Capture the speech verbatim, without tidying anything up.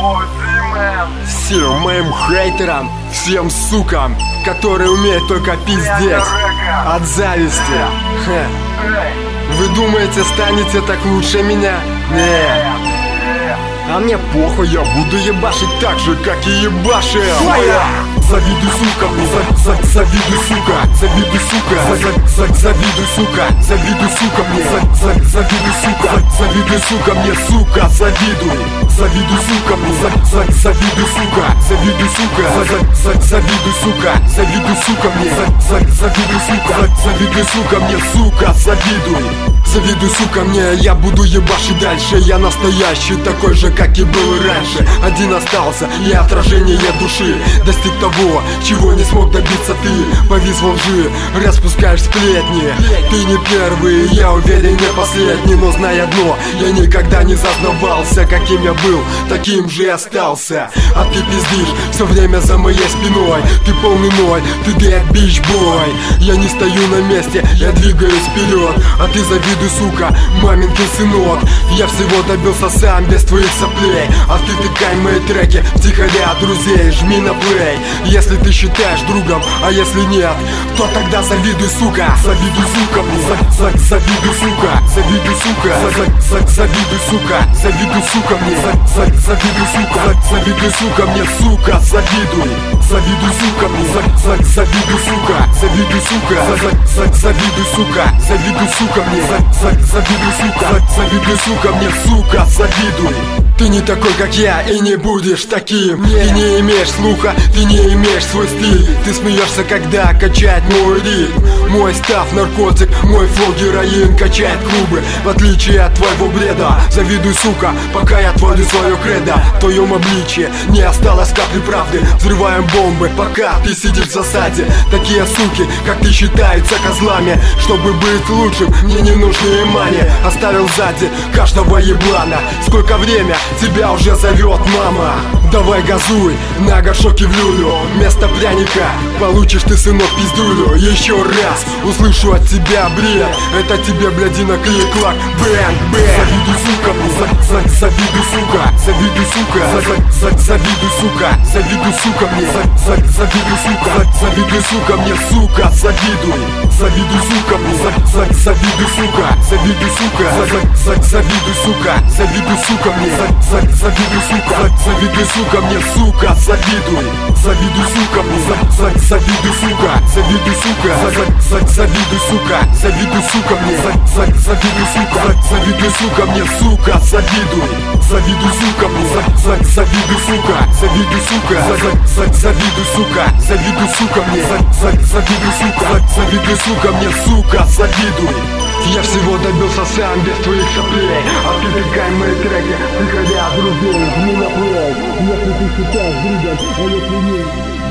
Всем моим хейтерам, всем сукам, которые умеют только пиздеть от зависти. Ха. Вы думаете, станете так лучше меня? Нет. А мне похуй, я буду ебашить так же, как и ебашил. Завидуй, сука, мне за, за, завидуй, сука, завидуй, сука, за, за, за, завидуй, сука, завидуй, сука, мне за, за, завидуй, сука, завидуй, сука, мне, сука, завидуй, завидуй, сука, мне за, за, завидуй, сука, завидуй, сука, за, за, за, завидуй, сука, завидуй, сука, мне за, за, завидуй, сука, завидуй, сука, мне, сука, завидуй. Завидуй, сука, мне, я буду ебашить дальше. Я настоящий, такой же, как и был раньше. Один остался, я отражение души. Достиг того, чего не смог добиться ты. Повис во лжи, распускаешь сплетни. Ты не первый, я уверен, не последний. Но знай одно, я никогда не зазнавался. Каким я был, таким же и остался. А ты пиздишь все время за моей спиной. Ты полный ноль, ты dead bitch boy. Я не стою на месте, я двигаюсь вперед. А ты завидуй, сука, маменькин сынок. Я всего добился сам, без твоих соплей. А ты тыкай мои треки втихаря от друзей. Жми на плей, если ты считаешь другом. А если нет, то тогда завидуй, сука. Завидуй, сука, мне за, за, завидуй, сука. Завидуй, сука, за, за, за, завидуй, сука. Завидуй, сука, мне за, за, завидуй, сука. Завидуй, сука, мне, сука, завидуй. Завидуй, сука, мне за, за, завидуй, сука. Завидуй, сука, за, за, за, завидуй, сука. Завидуй, сука, мне за, за, завидуй, сука. Завидуй, сука, мне, сука, завидуй. Ты не такой, как я, и не будешь таким. Ты не имеешь слуха, ты не имеешь свой стиль. Ты смеешься, когда качает мой ритм. Мой став наркотик, мой флоу героин. Качает клубы, в отличие от твоего бреда. Завидуй, сука, пока я творю свое кредо. В твоем обличье не осталось капли правды. Взрываем бомбы, пока ты сидишь в засаде. Такие суки, как ты, считаются козлами. Чтобы быть лучшим, мне не нужны мани. Оставил сзади каждого еблана. Сколько время тебя уже зовет мама. Давай газуй на горшоке в люлю. Вместо пряника получишь ты, сынок, пиздулю. Еще раз услышу от тебя бред. Это тебе, блядина, клик-клак, бэнг, бэнг. Завидуй, сука, мне за, за, завидуй, сука. Завидуй, сука, за, за, завидуй, сука. Завидуй, сука, мне за, за, завидуй, сука. Завидуй, сука, мне, сука, завидуй. Завидуй, сука, мне за, за, завидуй, сука. Завидуй, сука, за, за, завидуй, сука. Завидуй, сука, мне за, за, завидуй, сука. Завидуй, сука, мне, сука, завидуй. Завидуй, сука, мне за, за, завидуй, сука. Завидуй, сука, за, за, завидуй, сука. Завидуй, сука, мне за, за, завидуй, сука. Завидуй, сука, мне, сука, завидуй. Завидуй, сука, мне за, за, завидуй, сука. Завидуй, сука, за, за, завидуй, сука. Завидуй, сука, мне за, за, завидуй, сука. Завидуй, сука, мне, сука, завидуй. Я всего добился сам, без твоих соплей. А ты тыкай мои треки, приходя от друзей. Жми на плей, если ты считаешь другом, а если нет.